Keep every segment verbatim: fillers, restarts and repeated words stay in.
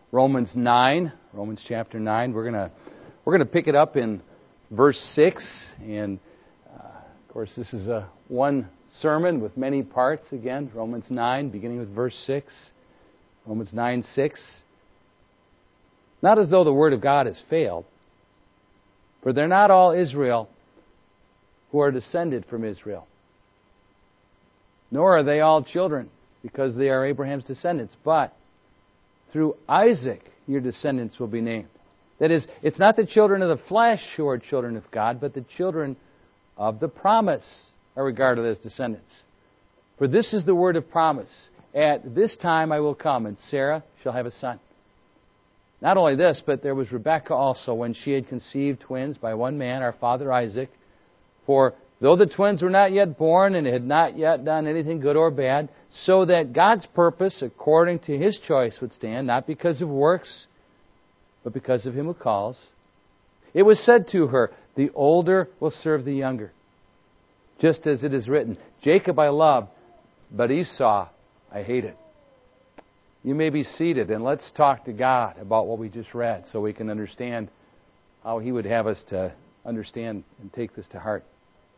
Romans nine, Romans chapter nine. We're gonna we're gonna pick it up in verse six, and uh, of course this is a one sermon with many parts. Again, Romans nine, beginning with verse six. Romans nine six. Not as though the word of God has failed, for they're not all Israel who are descended from Israel, nor are they all children, because they are Abraham's descendants. But through Isaac your descendants will be named. That is, it's not the children of the flesh who are children of God, but the children of the promise are regarded as descendants. For this is the word of promise. At this time I will come, and Sarah shall have a son. Not only this, but there was Rebekah also, when she had conceived twins by one man, our father Isaac. For though the twins were not yet born, and had not yet done anything good or bad, so that God's purpose, according to His choice, would stand, not because of works, but because of Him who calls, it was said to her, the older will serve the younger. Just as it is written, Jacob I loved, but Esau I hated. You may be seated, and let's talk to God about what we just read so we can understand how He would have us to understand and take this to heart.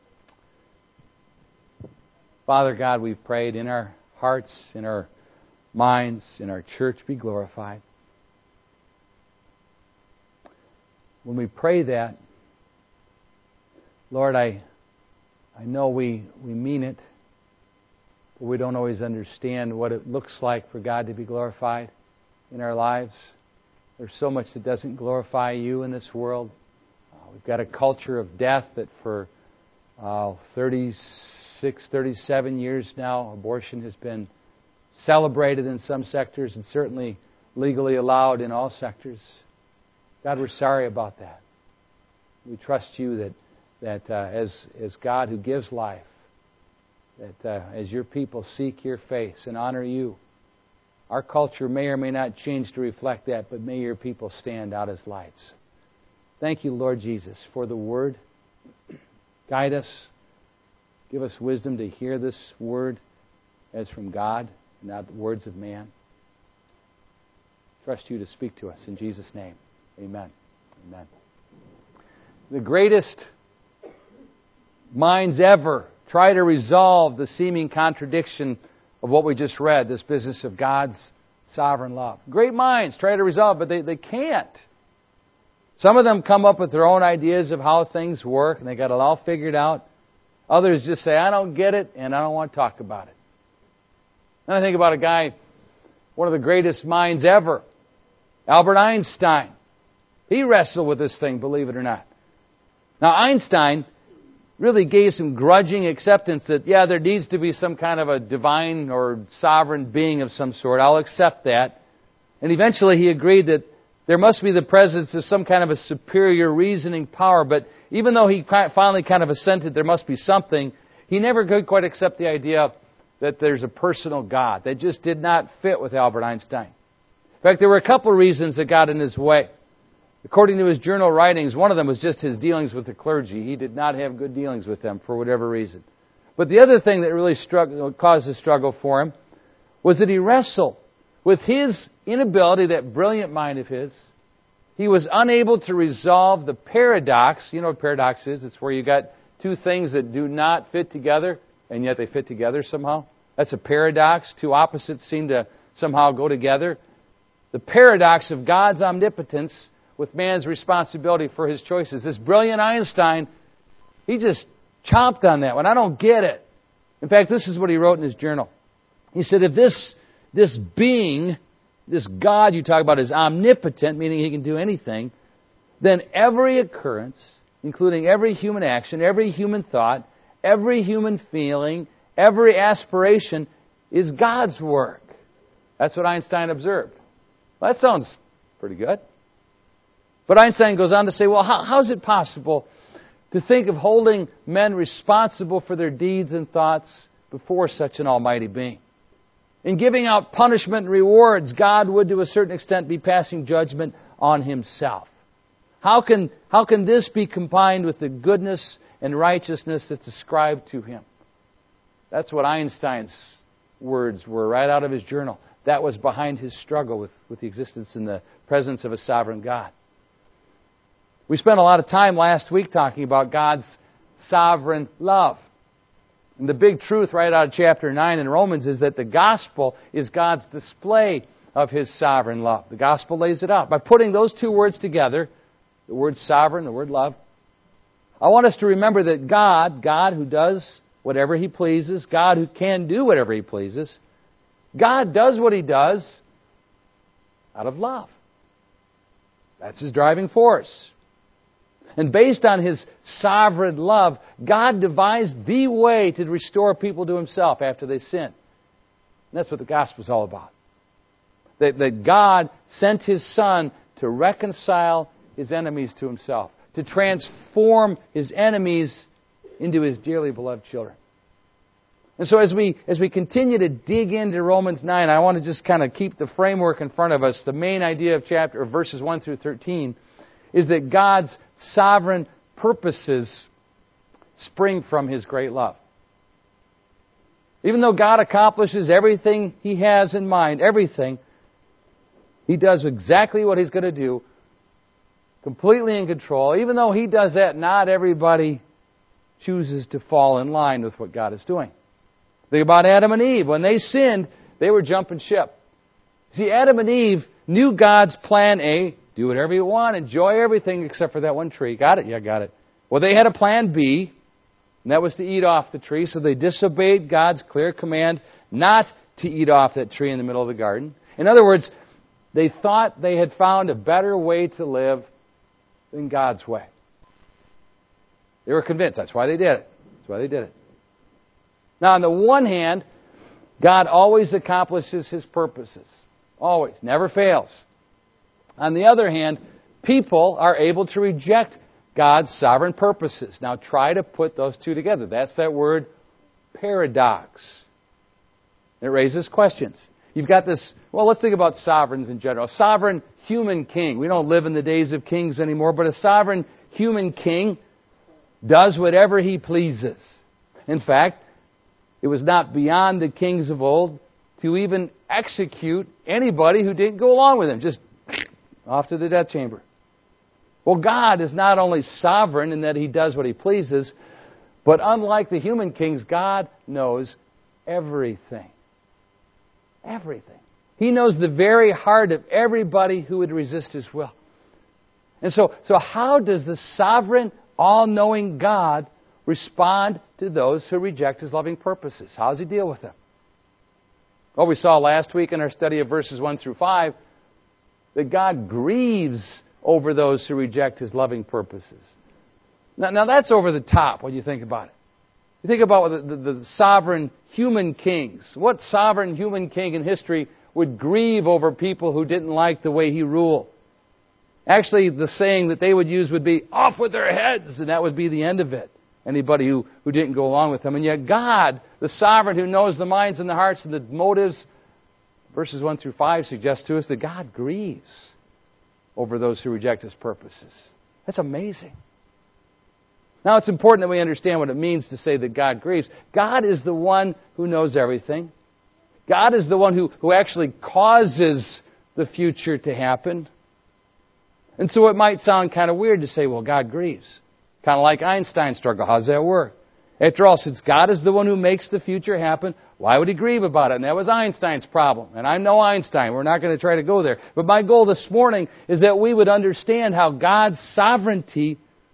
Father God, we've prayed in our hearts, in our minds, in our church, be glorified. When we pray that, Lord, I I know we, we mean it, but we don't always understand what it looks like for God to be glorified in our lives. There's so much that doesn't glorify You in this world. Uh, we've got a culture of death that for uh, thirty-six, thirty-seven years now, abortion has been celebrated in some sectors and certainly legally allowed in all sectors. God, we're sorry about that. We trust You that that uh, as as God who gives life, that uh, as Your people seek Your face and honor You, our culture may or may not change to reflect that, but may Your people stand out as lights. Thank You, Lord Jesus, for the Word. Guide us. Give us wisdom to hear this Word as from God, and not the words of man. Trust You to speak to us. In Jesus' name, amen. Amen. The greatest minds ever try to resolve the seeming contradiction of what we just read, this business of God's sovereign love. Great minds try to resolve, but they, they can't. Some of them come up with their own ideas of how things work, and they got it all figured out. Others just say, I don't get it, and I don't want to talk about it. And I think about a guy, one of the greatest minds ever, Albert Einstein. He wrestled with this thing, believe it or not. Now, Einstein really gave some grudging acceptance that, yeah, there needs to be some kind of a divine or sovereign being of some sort. I'll accept that. And eventually he agreed that there must be the presence of some kind of a superior reasoning power. But even though he finally kind of assented there must be something, he never could quite accept the idea that there's a personal God. That just did not fit with Albert Einstein. In fact, there were a couple of reasons that got in his way. According to his journal writings, one of them was just his dealings with the clergy. He did not have good dealings with them for whatever reason. But the other thing that really struggled, caused a struggle for him was that he wrestled with his inability, that brilliant mind of his. He was unable to resolve the paradox. You know what paradox is? It's where you got two things that do not fit together, and yet they fit together somehow. That's a paradox. Two opposites seem to somehow go together. The paradox of God's omnipotence with man's responsibility for his choices. This brilliant Einstein, he just chomped on that one. I don't get it. In fact, this is what he wrote in his journal. He said, if this, this being, this God you talk about is omnipotent, meaning He can do anything, then every occurrence, including every human action, every human thought, every human feeling, every aspiration, is God's work. That's what Einstein observed. Well, that sounds pretty good. But Einstein goes on to say, well, how, how is it possible to think of holding men responsible for their deeds and thoughts before such an almighty being? In giving out punishment and rewards, God would to a certain extent be passing judgment on Himself. How can, how can this be combined with the goodness and righteousness that's ascribed to Him? That's what Einstein's words were right out of his journal. that was behind his struggle with, with the existence and the presence of a sovereign God. We spent a lot of time last week talking about God's sovereign love. And the big truth right out of chapter nine in Romans is that the gospel is God's display of His sovereign love. The gospel lays it out. By putting those two words together, the word sovereign, the word love, I want us to remember that God, God who does whatever He pleases, God who can do whatever He pleases, God does what He does out of love. That's His driving force. And based on His sovereign love, God devised the way to restore people to Himself after they sin. And that's what the gospel is all about. That, that God sent His Son to reconcile His enemies to Himself, to transform His enemies into His dearly beloved children. And so as we as we continue to dig into Romans nine, I want to just kind of keep the framework in front of us. The main idea of chapter of verses one through thirteen is that God's sovereign purposes spring from His great love. Even though God accomplishes everything He has in mind, everything, He does exactly what He's going to do, completely in control. Even though He does that, not everybody chooses to fall in line with what God is doing. Think about Adam and Eve. When they sinned, they were jumping ship. See, Adam and Eve knew God's plan A. Do whatever you want. Enjoy everything except for that one tree. Got it? Yeah, got it. Well, they had a plan B, and that was to eat off the tree. So they disobeyed God's clear command not to eat off that tree in the middle of the garden. In other words, they thought they had found a better way to live than God's way. They were convinced. That's why they did it. That's why they did it. Now, on the one hand, God always accomplishes His purposes. Always. Never fails. On the other hand, people are able to reject God's sovereign purposes. Now, try to put those two together. That's that word paradox. It raises questions. You've got this, well, let's think about sovereigns in general. A sovereign human king. We don't live in the days of kings anymore, but a sovereign human king does whatever he pleases. In fact, it was not beyond the kings of old to even execute anybody who didn't go along with him. Just off to the death chamber. Well, God is not only sovereign in that He does what He pleases, but unlike the human kings, God knows everything. Everything. He knows the very heart of everybody who would resist His will. And so, so how does the sovereign, all-knowing God respond to those who reject His loving purposes? How does He deal with them? Well, we saw last week in our study of verses one through five that God grieves over those who reject His loving purposes. Now, now that's over the top when you think about it. You think about the, the, the sovereign human kings. What sovereign human king in history would grieve over people who didn't like the way he ruled? Actually, the saying that they would use would be, off with their heads, and that would be the end of it. Anybody who, who didn't go along with them. And yet God, the sovereign who knows the minds and the hearts and the motives, verses one through five suggest to us that God grieves over those who reject His purposes. That's amazing. Now, it's important that we understand what it means to say that God grieves. God is the one who knows everything. God is the one who, who actually causes the future to happen. And so it might sound kind of weird to say, well, God grieves. Kind of like Einstein's struggle. How does that work? After all, since God is the one who makes the future happen, why would He grieve about it? And that was Einstein's problem. And I'm no Einstein. We're not going to try to go there. But my goal this morning is that we would understand how God's sovereignty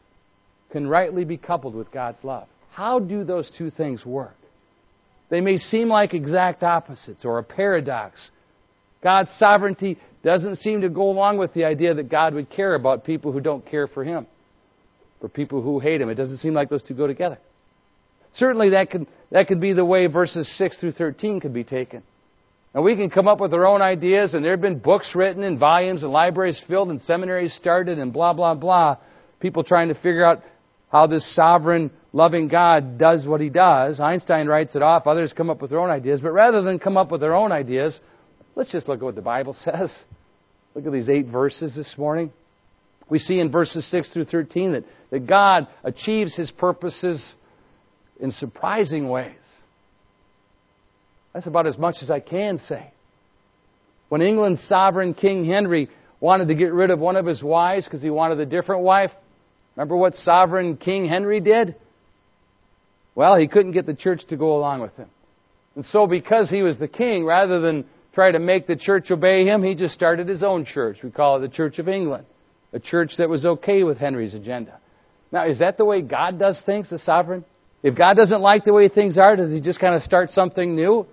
can rightly be coupled with God's love. How do those two things work? They may seem like exact opposites or a paradox. God's sovereignty doesn't seem to go along with the idea that God would care about people who don't care for Him, for people who hate Him. It doesn't seem like those two go together. Certainly that could, that could be the way verses six through thirteen could be taken. Now we can come up with our own ideas, and there have been books written and volumes and libraries filled and seminaries started and blah, blah, blah. People trying to figure out how this sovereign, loving God does what He does. Einstein writes it off. Others come up with their own ideas. But rather than come up with their own ideas, let's just look at what the Bible says. Look at these eight verses this morning. We see in verses six through thirteen that, that God achieves His purposes in surprising ways. That's about as much as I can say. When England's sovereign King Henry wanted to get rid of one of his wives because he wanted a different wife, remember what sovereign King Henry did? Well, he couldn't get the church to go along with him. And so because he was the king, rather than try to make the church obey him, he just started his own church. We call it the Church of England. A church that was okay with Henry's agenda. Now, is that the way God does things, the sovereign? If God doesn't like the way things are, does He just kind of start something new?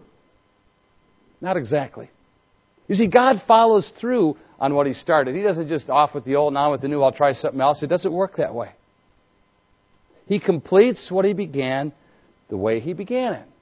Not exactly. You see, God follows through on what He started. He doesn't just off with the old and on with the new, I'll try something else. It doesn't work that way. He completes what He began the way He began it.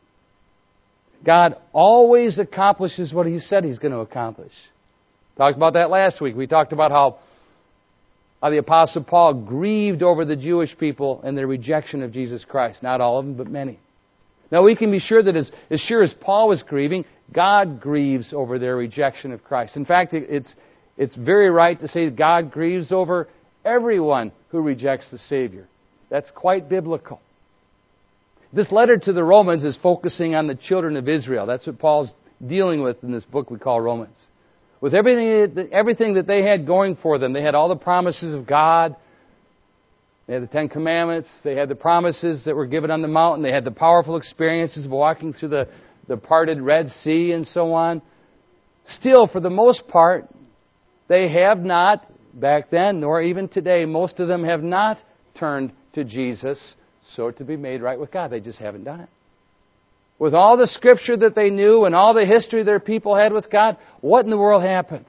God always accomplishes what He said He's going to accomplish. Talked about that last week. We talked about how, how the Apostle Paul grieved over the Jewish people and their rejection of Jesus Christ. Not all of them, but many. Now we can be sure that as, as sure as Paul was grieving, God grieves over their rejection of Christ. In fact, it's, it's very right to say that God grieves over everyone who rejects the Savior. That's quite biblical. This letter to the Romans is focusing on the children of Israel. That's what Paul's dealing with in this book we call Romans. With everything, everything that they had going for them, they had all the promises of God. They had the Ten Commandments. They had the promises that were given on the mountain. They had the powerful experiences of walking through the, the parted Red Sea and so on. Still, for the most part, they have not, back then, nor even today, most of them have not turned to Jesus so to be made right with God. They just haven't done it. With all the Scripture that they knew and all the history their people had with God, what in the world happened?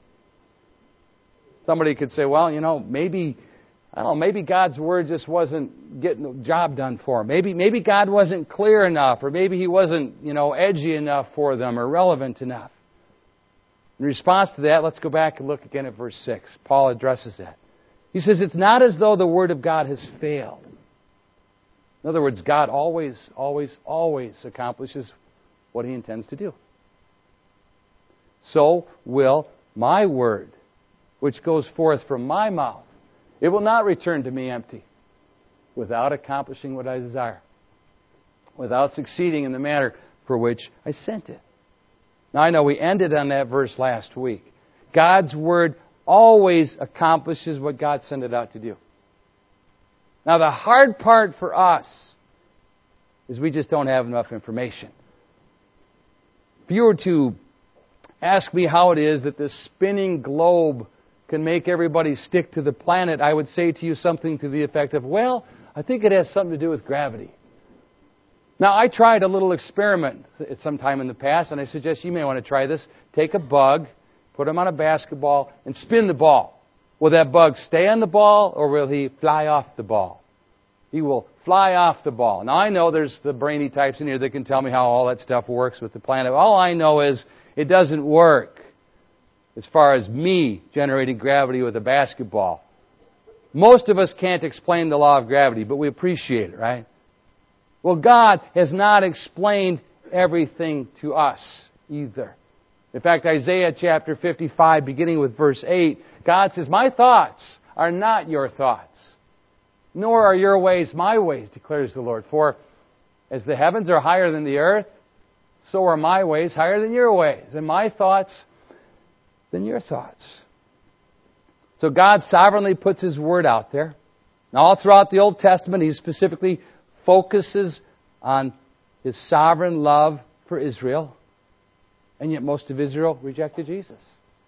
Somebody could say, well, you know, maybe, I don't know, maybe God's Word just wasn't getting the job done for them. Maybe, maybe God wasn't clear enough, or maybe He wasn't, you know, edgy enough for them or relevant enough. In response to that, let's go back and look again at verse six. Paul addresses that. He says, it's not as though the Word of God has failed. In other words, God always, always, always accomplishes what He intends to do. So will my word, which goes forth from my mouth, it will not return to me empty, without accomplishing what I desire, without succeeding in the matter for which I sent it. Now I know we ended on that verse last week. God's word always accomplishes what God sent it out to do. Now, the hard part for us is we just don't have enough information. If you were to ask me how it is that this spinning globe can make everybody stick to the planet, I would say to you something to the effect of, well, I think it has something to do with gravity. Now, I tried a little experiment at some time in the past, and I suggest you may want to try this. Take a bug, put him on a basketball, and spin the ball. Will that bug stay on the ball, or will he fly off the ball? He will fly off the ball. Now, I know there's the brainy types in here that can tell me how all that stuff works with the planet. All I know is it doesn't work as far as me generating gravity with a basketball. Most of us can't explain the law of gravity, but we appreciate it, right? Well, God has not explained everything to us either. In fact, Isaiah chapter fifty-five, beginning with verse eight, God says, my thoughts are not your thoughts, nor are your ways my ways, declares the Lord. For as the heavens are higher than the earth, so are my ways higher than your ways, and my thoughts than your thoughts. So God sovereignly puts His Word out there. Now, all throughout the Old Testament, He specifically focuses on His sovereign love for Israel. And yet most of Israel rejected Jesus.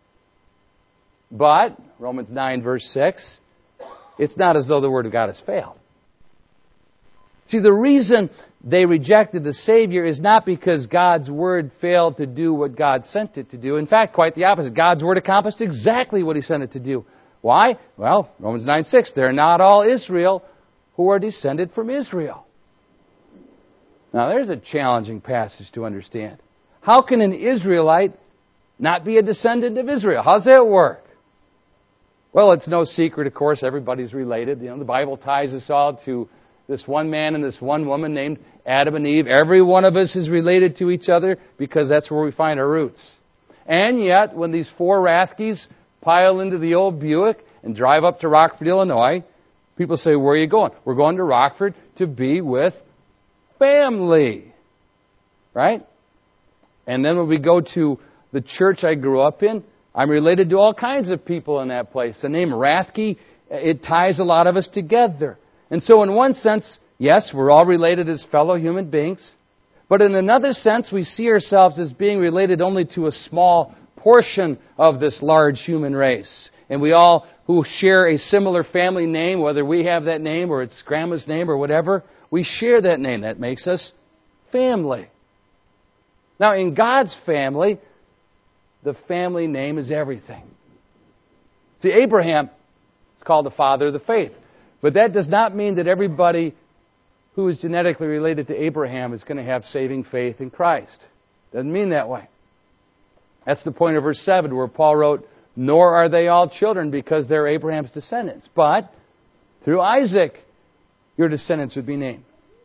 But, Romans nine verse six, it's not as though the Word of God has failed. See, the reason they rejected the Savior is not because God's Word failed to do what God sent it to do. In fact, quite the opposite. God's Word accomplished exactly what He sent it to do. Why? Well, Romans nine six, they're not all Israel who are descended from Israel. Now, there's a challenging passage to understand. How can an Israelite not be a descendant of Israel? How's that work? Well, it's no secret, of course, everybody's related. You know, the Bible ties us all to this one man and this one woman named Adam and Eve. Every one of us is related to each other because that's where we find our roots. And yet, when these four Rathkes pile into the old Buick and drive up to Rockford, Illinois, people say, where are you going? We're going to Rockford to be with family. Right? And then when we go to the church I grew up in. I'm related to all kinds of people in that place. The name Rathke, it ties a lot of us together. And so in one sense, yes, we're all related as fellow human beings. But in another sense, we see ourselves as being related only to a small portion of this large human race. And we all who share a similar family name, whether we have that name or it's grandma's name or whatever, we share that name. That makes us family. Now, in God's family, the family name is everything. See, Abraham is called the father of the faith. But that does not mean that everybody who is genetically related to Abraham is going to have saving faith in Christ. Doesn't mean that way. That's the point of verse seven where Paul wrote, "Nor are they all children because they're Abraham's descendants. But through Isaac, your descendants would be named."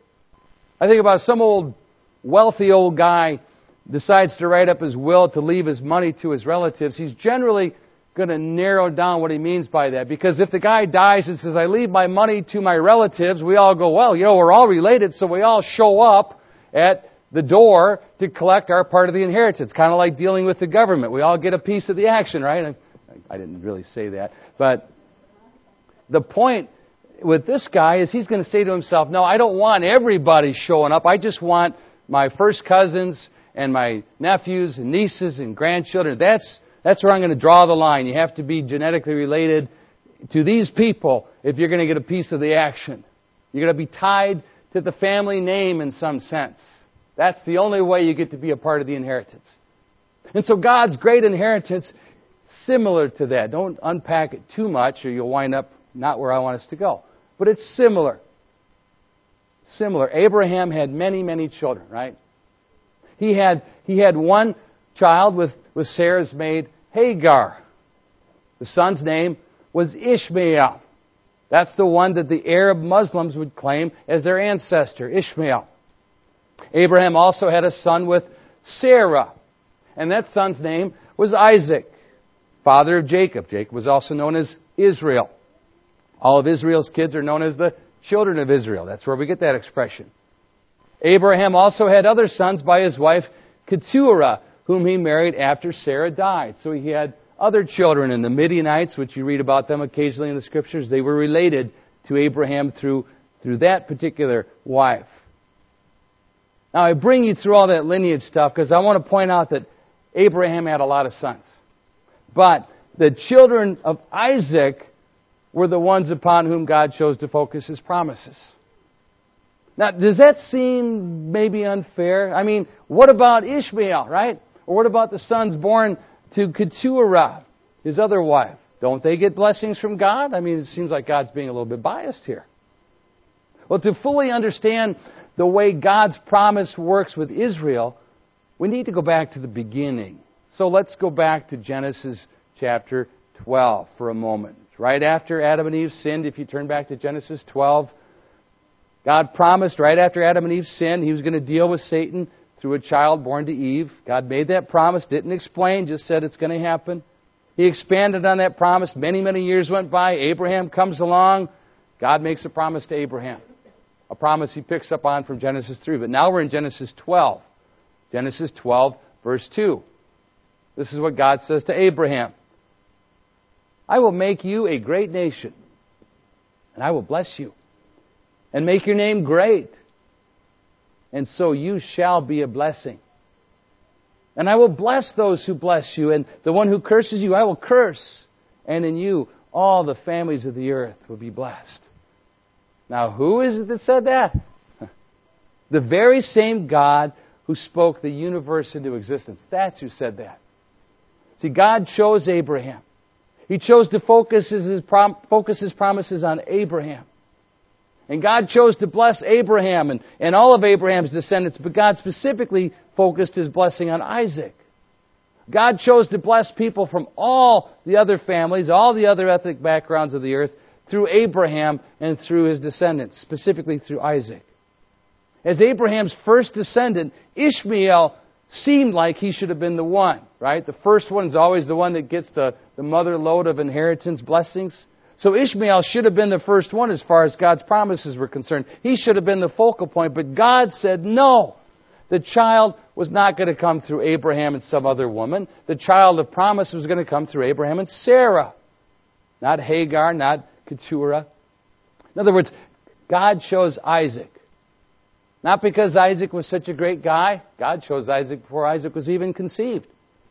I think about some old wealthy old guy decides to write up his will to leave his money to his relatives. He's generally going to narrow down what he means by that. Because if the guy dies and says, "I leave my money to my relatives," we all go, "Well, you know, we're all related," so we all show up at the door to collect our part of the inheritance. Kind of like dealing with the government. We all get a piece of the action, right? I, I didn't really say that. But the point with this guy is he's going to say to himself, "No, I don't want everybody showing up. I just want my first cousins and my nephews and nieces and grandchildren. That's That's where I'm going to draw the line. You have to be genetically related to these people if you're going to get a piece of the action. You're going to be tied to the family name in some sense. That's the only way you get to be a part of the inheritance." And so God's great inheritance, similar to that. Don't unpack it too much or you'll wind up not where I want us to go. But it's similar. Similar. Abraham had many, many children, right? He had, he had one child with, with Sarah's maid, Hagar. The son's name was Ishmael. That's the one that the Arab Muslims would claim as their ancestor, Ishmael. Abraham also had a son with Sarah. And that son's name was Isaac, father of Jacob. Jacob was also known as Israel. All of Israel's kids are known as the children of Israel. That's where we get that expression. Abraham also had other sons by his wife Keturah, whom he married after Sarah died. So he had other children. And the Midianites, which you read about them occasionally in the Scriptures, they were related to Abraham through, through that particular wife. Now, I bring you through all that lineage stuff because I want to point out that Abraham had a lot of sons. But the children of Isaac were the ones upon whom God chose to focus His promises. Now, does that seem maybe unfair? I mean, what about Ishmael, right? Or what about the sons born to Keturah, his other wife? Don't they get blessings from God? I mean, it seems like God's being a little bit biased here. Well, to fully understand the way God's promise works with Israel, we need to go back to the beginning. So let's go back to Genesis chapter twelve for a moment. Right after Adam and Eve sinned, if you turn back to Genesis twelve, God promised right after Adam and Eve sinned, He was going to deal with Satan through a child born to Eve. God made that promise, didn't explain, just said it's going to happen. He expanded on that promise. Many, many years went by. Abraham comes along. God makes a promise to Abraham. A promise He picks up on from Genesis three. But now we're in Genesis twelve. Genesis twelve, verse two. This is what God says to Abraham. "I will make you a great nation, and I will bless you, and make your name great, and so you shall be a blessing. And I will bless those who bless you, and the one who curses you I will curse, and in you all the families of the earth will be blessed." Now, who is it that said that? The very same God who spoke the universe into existence. That's who said that. See, God chose Abraham. He chose to focus his, prom- focus his promises on Abraham. And God chose to bless Abraham and, and all of Abraham's descendants, but God specifically focused His blessing on Isaac. God chose to bless people from all the other families, all the other ethnic backgrounds of the earth, through Abraham and through his descendants, specifically through Isaac. As Abraham's first descendant, Ishmael seemed like he should have been the one, right? The first one is always the one that gets the, the mother lode of inheritance blessings. So Ishmael should have been the first one as far as God's promises were concerned. He should have been the focal point. But God said, no, the child was not going to come through Abraham and some other woman. The child of promise was going to come through Abraham and Sarah. Not Hagar, not Keturah. In other words, God chose Isaac. Not because Isaac was such a great guy. God chose Isaac before Isaac was even conceived.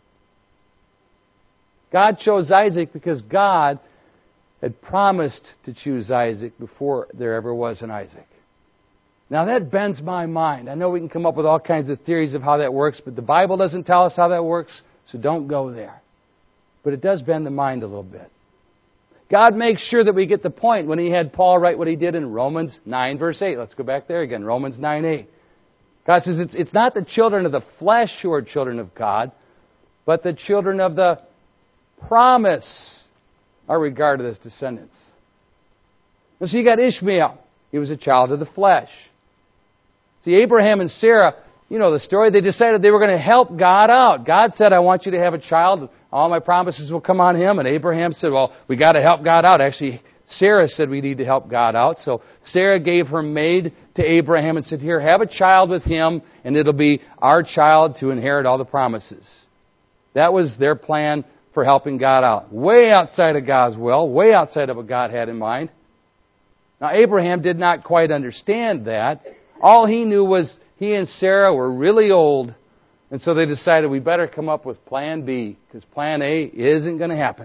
God chose Isaac because God had promised to choose Isaac before there ever was an Isaac. Now that bends my mind. I know we can come up with all kinds of theories of how that works, but the Bible doesn't tell us how that works, so don't go there. But it does bend the mind a little bit. God makes sure that we get the point when He had Paul write what he did in Romans nine, verse eight. Let's go back there again. Romans nine, eight. God says it's, it's not the children of the flesh who are children of God, but the children of the promise are regarded as descendants. And so you got Ishmael. He was a child of the flesh. See, Abraham and Sarah, you know the story. They decided they were going to help God out. God said, I want you to have a child. All my promises will come on him. And Abraham said, well, we got to help God out. Actually, Sarah said we need to help God out. So Sarah gave her maid to Abraham and said, here, have a child with him, and it'll be our child to inherit all the promises. That was their plan for helping God out. Way outside of God's will, way outside of what God had in mind. Now, Abraham did not quite understand that. All he knew was he and Sarah were really old, and so they decided we better come up with Plan B, because Plan A isn't going to happen.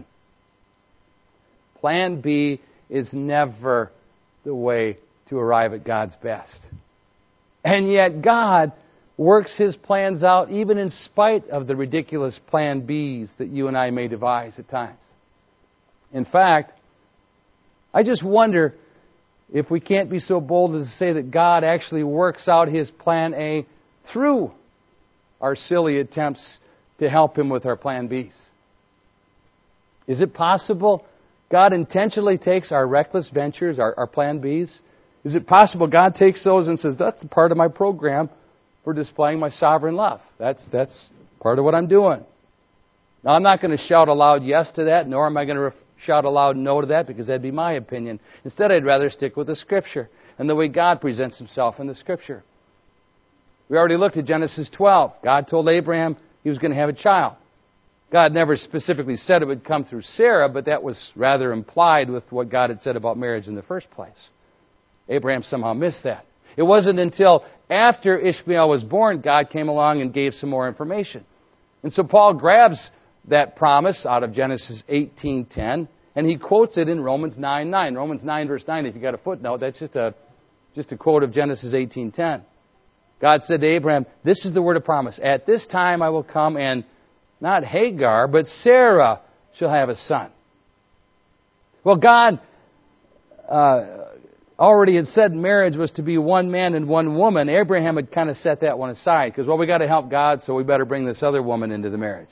Plan B is never the way to arrive at God's best. And yet God works His plans out even in spite of the ridiculous Plan Bs that you and I may devise at times. In fact, I just wonder if we can't be so bold as to say that God actually works out His Plan A through our silly attempts to help Him with our Plan Bs. Is it possible God intentionally takes our reckless ventures, our, our Plan Bs? Is it possible God takes those and says, that's a part of my program for displaying my sovereign love. That's, that's part of what I'm doing. Now, I'm not going to shout a loud yes to that, nor am I going to ref- shout a loud no to that, because that'd be my opinion. Instead, I'd rather stick with the Scripture and the way God presents Himself in the Scripture. We already looked at Genesis twelve. God told Abraham he was going to have a child. God never specifically said it would come through Sarah, but that was rather implied with what God had said about marriage in the first place. Abraham somehow missed that. It wasn't until after Ishmael was born, God came along and gave some more information. And so Paul grabs that promise out of Genesis eighteen ten, and he quotes it in Romans nine nine. Romans nine verse nine, if you got a footnote, that's just a just a quote of Genesis eighteen ten. God said to Abraham, this is the word of promise. At this time I will come, and not Hagar, but Sarah shall have a son. Well, God uh, already had said marriage was to be one man and one woman. Abraham had kind of set that one aside because, well, we got to help God, so we better bring this other woman into the marriage.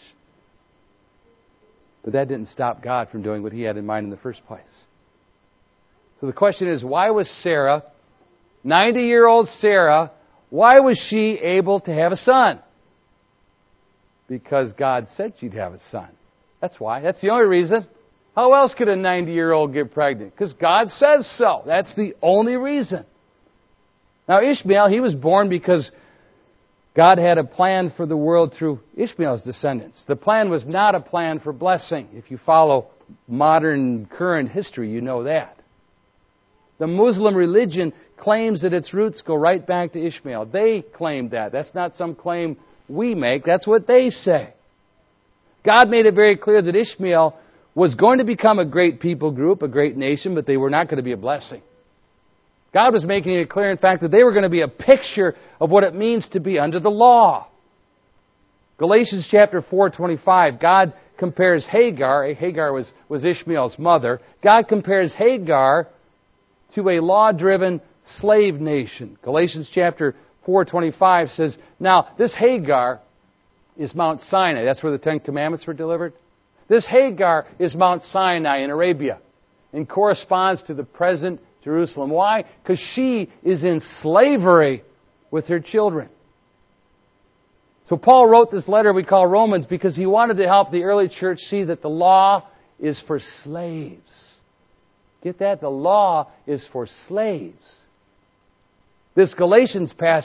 But that didn't stop God from doing what He had in mind in the first place. So the question is, why was Sarah, ninety-year-old Sarah, why was she able to have a son? Because God said she'd have a son. That's why. That's the only reason. How else could a ninety-year-old get pregnant? Because God says so. That's the only reason. Now Ishmael, he was born because God had a plan for the world through Ishmael's descendants. The plan was not a plan for blessing. If you follow modern, current history, you know that. The Muslim religion claims that its roots go right back to Ishmael. They claim that. That's not some claim we make. That's what they say. God made it very clear that Ishmael was going to become a great people group, a great nation, but they were not going to be a blessing. God was making it clear, in fact, that they were going to be a picture of what it means to be under the law. Galatians chapter four twenty-five, God compares Hagar, Hagar was, was Ishmael's mother, God compares Hagar to a law-driven slave nation. Galatians chapter four twenty-five says, now this Hagar is Mount Sinai. That's where the Ten Commandments were delivered. This Hagar is Mount Sinai in Arabia and corresponds to the present Jerusalem. Why? Because she is in slavery with her children. So Paul wrote this letter we call Romans because he wanted to help the early church see that the law is for slaves. Get that? The law is for slaves. This Galatians passage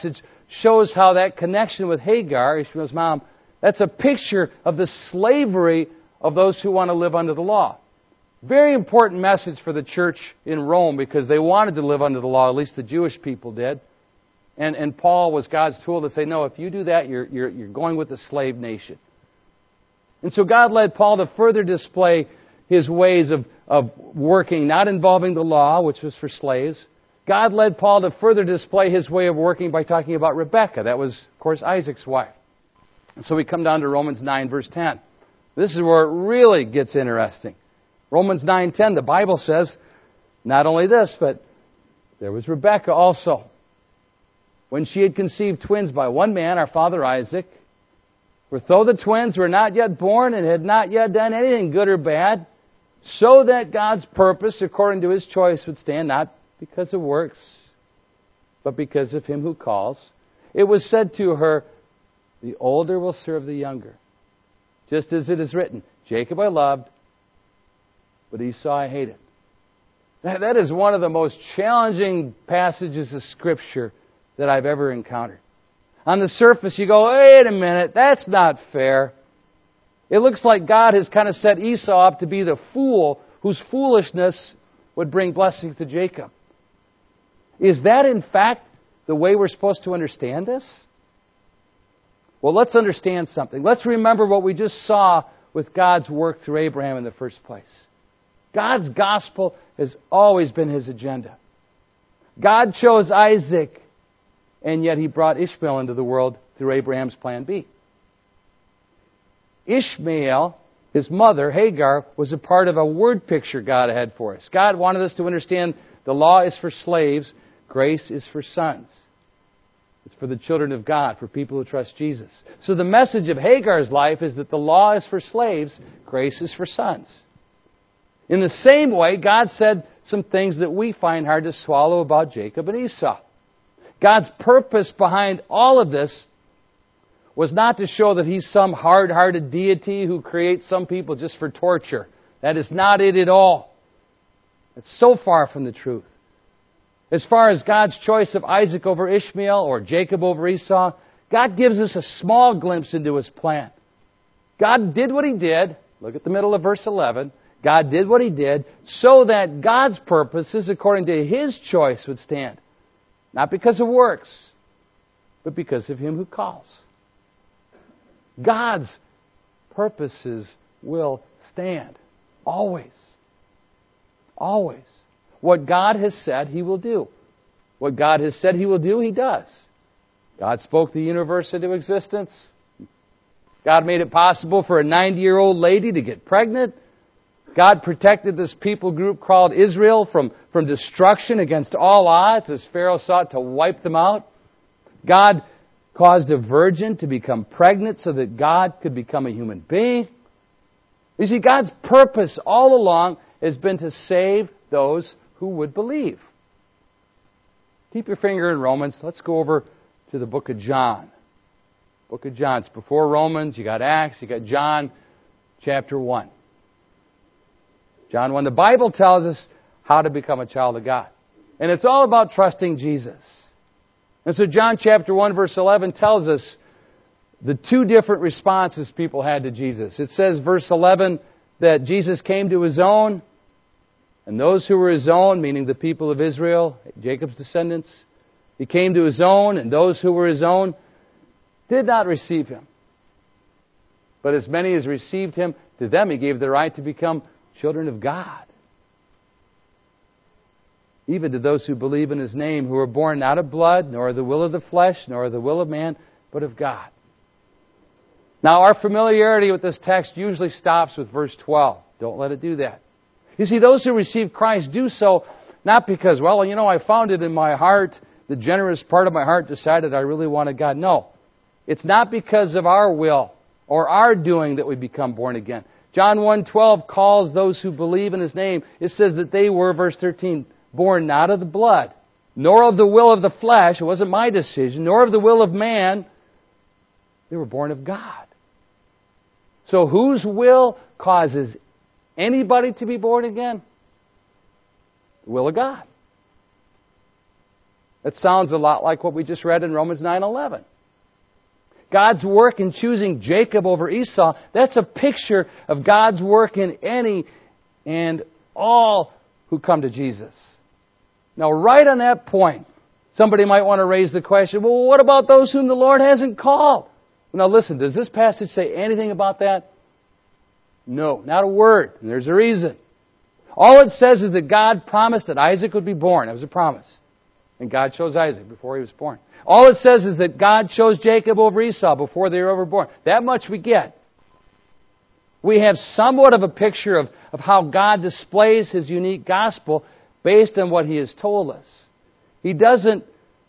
shows how that connection with Hagar, Ishmael's mom, that's a picture of the slavery of those who want to live under the law. Very important message for the church in Rome because they wanted to live under the law, at least the Jewish people did. And, and Paul was God's tool to say, no, if you do that, you're, you're, you're going with the slave nation. And so God led Paul to further display his ways of, of working, not involving the law, which was for slaves. God led Paul to further display his way of working by talking about Rebekah. That was, of course, Isaac's wife. And so we come down to Romans nine, verse ten. This is where it really gets interesting. Romans nine ten, the Bible says, not only this, but there was Rebekah also. When she had conceived twins by one man, our father Isaac, for though the twins were not yet born and had not yet done anything good or bad, so that God's purpose, according to His choice, would stand, not because of works, but because of Him who calls, it was said to her, the older will serve the younger. Just as it is written, Jacob I loved, but Esau I hated. That, that is one of the most challenging passages of Scripture that I've ever encountered. On the surface, you go, wait a minute, that's not fair. It looks like God has kind of set Esau up to be the fool whose foolishness would bring blessings to Jacob. Is that, in fact, the way we're supposed to understand this? Well, let's understand something. Let's remember what we just saw with God's work through Abraham in the first place. God's gospel has always been His agenda. God chose Isaac, and yet He brought Ishmael into the world through Abraham's plan B. Ishmael, his mother, Hagar, was a part of a word picture God had for us. God wanted us to understand the law is for slaves, grace is for sons. It's for the children of God, for people who trust Jesus. So the message of Hagar's life is that the law is for slaves, grace is for sons. In the same way, God said some things that we find hard to swallow about Jacob and Esau. God's purpose behind all of this was not to show that He's some hard-hearted deity who creates some people just for torture. That is not it at all. It's so far from the truth. As far as God's choice of Isaac over Ishmael or Jacob over Esau, God gives us a small glimpse into His plan. God did what He did. Look at the middle of verse eleven. God did what He did so that God's purposes, according to His choice, would stand. Not because of works, but because of Him who calls. God's purposes will stand. Always. Always. What God has said, He will do. What God has said He will do, He does. God spoke the universe into existence. God made it possible for a ninety-year-old lady to get pregnant. God protected this people group called Israel from, from destruction against all odds as Pharaoh sought to wipe them out. God caused a virgin to become pregnant so that God could become a human being. You see, God's purpose all along has been to save those who would believe. Keep your finger in Romans. Let's go over to the book of John. Book of John. It's before Romans. You got Acts. You got John chapter one. John one. The Bible tells us how to become a child of God. And it's all about trusting Jesus. And so John chapter one verse eleven tells us the two different responses people had to Jesus. It says, verse eleven, that Jesus came to His own, and those who were His own, meaning the people of Israel, Jacob's descendants, He came to His own, and those who were His own did not receive Him. But as many as received Him, to them He gave the right to become children of God. Even to those who believe in His name, who were born not of blood, nor of the will of the flesh, nor of the will of man, but of God. Now, our familiarity with this text usually stops with verse twelve. Don't let it do that. You see, those who receive Christ do so not because, well, you know, I found it in my heart, the generous part of my heart decided I really wanted God. No. It's not because of our will or our doing that we become born again. John one twelve calls those who believe in His name, it says that they were, verse thirteen, born not of the blood, nor of the will of the flesh, it wasn't my decision, nor of the will of man. They were born of God. So whose will causes anybody to be born again? The will of God. That sounds a lot like what we just read in Romans nine eleven. God's work in choosing Jacob over Esau, that's a picture of God's work in any and all who come to Jesus. Now, right on that point, somebody might want to raise the question, well, what about those whom the Lord hasn't called? Now, listen, does this passage say anything about that? No, not a word. And there's a reason. All it says is that God promised that Isaac would be born. That was a promise. And God chose Isaac before he was born. All it says is that God chose Jacob over Esau before they were ever born. That much we get. We have somewhat of a picture of, of how God displays His unique gospel based on what He has told us. He doesn't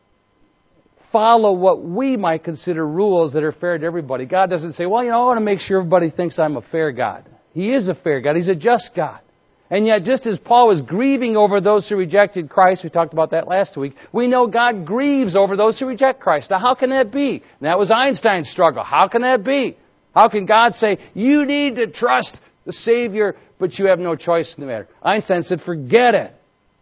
follow what we might consider rules that are fair to everybody. God doesn't say, well, you know, I want to make sure everybody thinks I'm a fair God. He is a fair God. He's a just God. And yet, just as Paul was grieving over those who rejected Christ, we talked about that last week, we know God grieves over those who reject Christ. Now, how can that be? And that was Einstein's struggle. How can that be? How can God say, you need to trust the Savior, but you have no choice in the matter? Einstein said, forget it.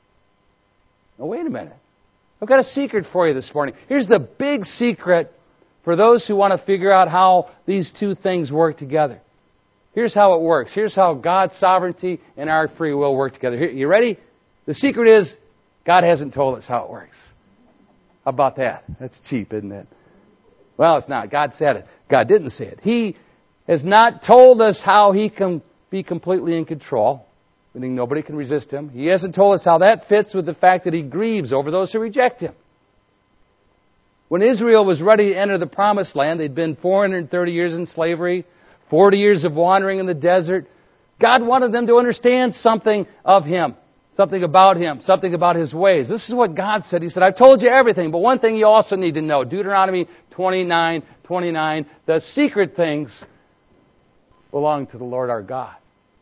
Now, wait a minute. I've got a secret for you this morning. Here's the big secret for those who want to figure out how these two things work together. Here's how it works. Here's how God's sovereignty and our free will work together. Here, you ready? The secret is God hasn't told us how it works. How about that? That's cheap, isn't it? Well, it's not. God said it. God didn't say it. He has not told us how He can be completely in control, meaning nobody can resist Him. He hasn't told us how that fits with the fact that He grieves over those who reject Him. When Israel was ready to enter the Promised Land, they'd been four hundred thirty years in slavery, forty years of wandering in the desert. God wanted them to understand something of Him, something about Him, something about His ways. This is what God said. He said, I've told you everything, but one thing you also need to know. Deuteronomy twenty-nine twenty-nine, the secret things belong to the Lord our God.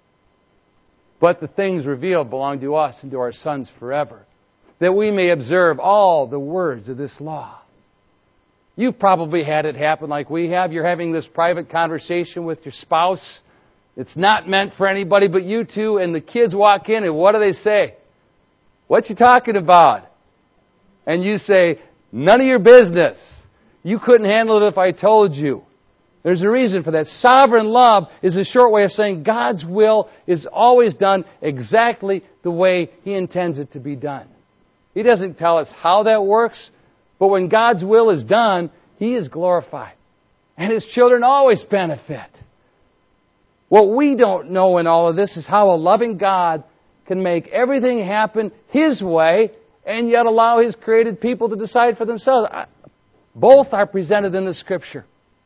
But the things revealed belong to us and to our sons forever, that we may observe all the words of this law. You've probably had it happen like we have. You're having this private conversation with your spouse. It's not meant for anybody but you two. And the kids walk in and what do they say? What you talking about? And you say, none of your business. You couldn't handle it if I told you. There's a reason for that. Sovereign love is a short way of saying God's will is always done exactly the way He intends it to be done. He doesn't tell us how that works. But when God's will is done, He is glorified. And His children always benefit. What we don't know in all of this is how a loving God can make everything happen His way and yet allow His created people to decide for themselves. Both are presented in the Scripture.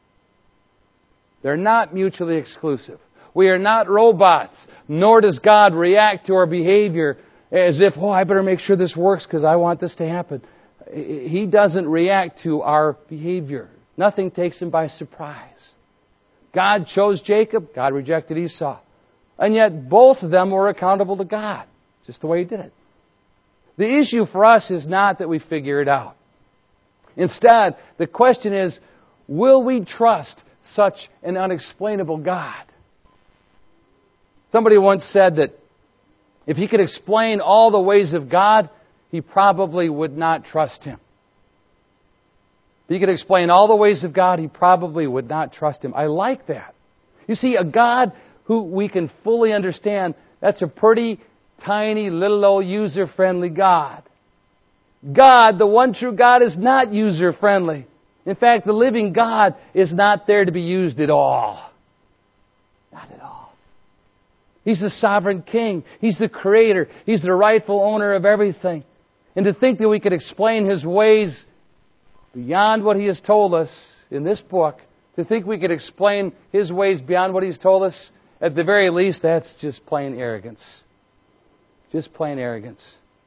They're not mutually exclusive. We are not robots, nor does God react to our behavior as if, oh, I better make sure this works because I want this to happen. He doesn't react to our behavior. Nothing takes Him by surprise. God chose Jacob. God rejected Esau. And yet both of them were accountable to God. Just the way He did it. The issue for us is not that we figure it out. Instead, the question is, will we trust such an unexplainable God? Somebody once said that if he could explain all the ways of God, he probably would not trust Him. If he could explain all the ways of God, he probably would not trust Him. I like that. You see, a God who we can fully understand, that's a pretty tiny, little old user-friendly God. God, the one true God, is not user-friendly. In fact, the living God is not there to be used at all. Not at all. He's the sovereign King. He's the Creator. He's the rightful owner of everything. And to think that we could explain His ways beyond what He has told us in this book, to think we could explain His ways beyond what He's told us, at the very least, that's just plain arrogance. Just plain arrogance.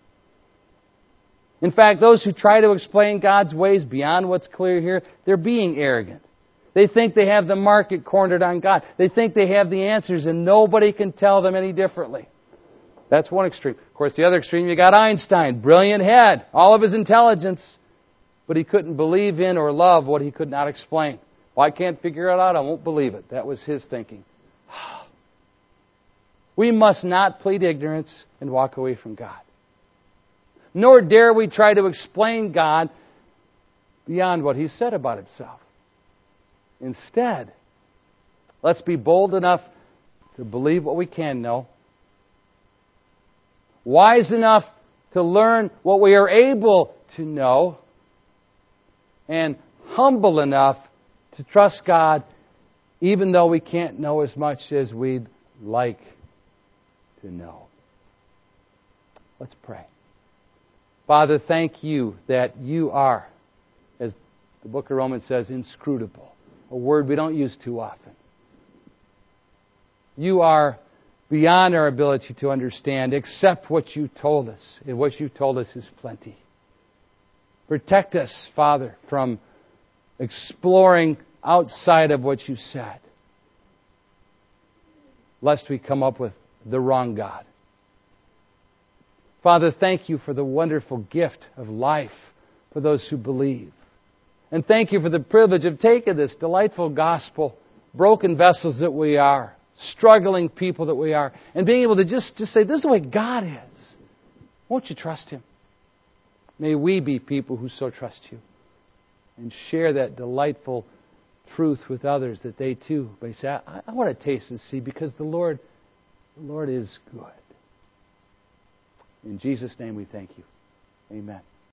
In fact, those who try to explain God's ways beyond what's clear here, they're being arrogant. They think they have the market cornered on God. They think they have the answers and nobody can tell them any differently. That's one extreme. Of course, the other extreme, you got Einstein. Brilliant head. All of his intelligence. But he couldn't believe in or love what he could not explain. Well, I can't figure it out. I won't believe it. That was his thinking. We must not plead ignorance and walk away from God. nor dare we try to explain God beyond what He said about Himself. Instead, let's be bold enough to believe what we can know, wise enough to learn what we are able to know, and humble enough to trust God even though we can't know as much as we'd like to know. Let's pray. Father, thank You that You are, as the book of Romans says, inscrutable. A word we don't use too often. You are beyond our ability to understand, except what You told us. And what You told us is plenty. Protect us, Father, from exploring outside of what You said, lest we come up with the wrong God. Father, thank You for the wonderful gift of life for those who believe. And thank You for the privilege of taking this delightful gospel, broken vessels that we are, struggling people that we are, and being able to just, just say, this is the way God is. Won't you trust Him? May we be people who so trust You and share that delightful truth with others, that they too may say, I, I want to taste and see, because the Lord, the Lord is good. In Jesus' name we thank You. Amen.